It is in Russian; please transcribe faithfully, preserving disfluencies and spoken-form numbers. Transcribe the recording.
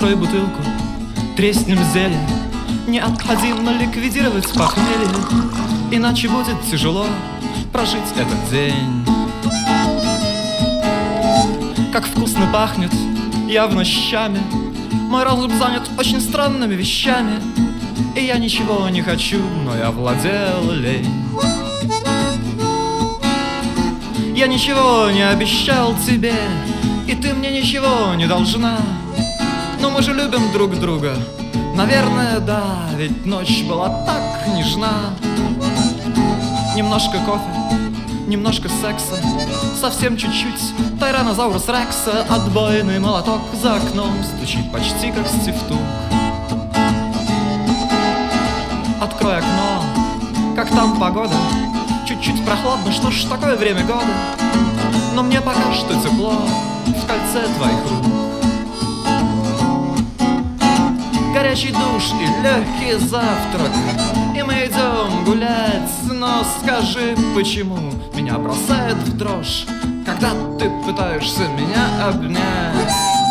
Открой бутылку, треснем зелье. Необходимо ликвидировать похмелье, иначе будет тяжело прожить этот день. Как вкусно пахнет, явно щами. Мой разум занят очень странными вещами, и я ничего не хочу, но я владел лень. Я ничего не обещал тебе, и ты мне ничего не должна. Но мы же любим друг друга, наверное, да, ведь ночь была так нежна. Немножко кофе, немножко секса, совсем чуть-чуть Тираннозаврус Рекса. Отбойный молоток за окном стучит почти как стифтук. Открой окно, как там погода? Чуть-чуть прохладно, что ж, такое время года. Но мне пока что тепло в кольце твоих рук. Горячий душ и легкий завтрак, и мы идем гулять. Но скажи, почему меня бросает в дрожь, когда ты пытаешься меня обнять?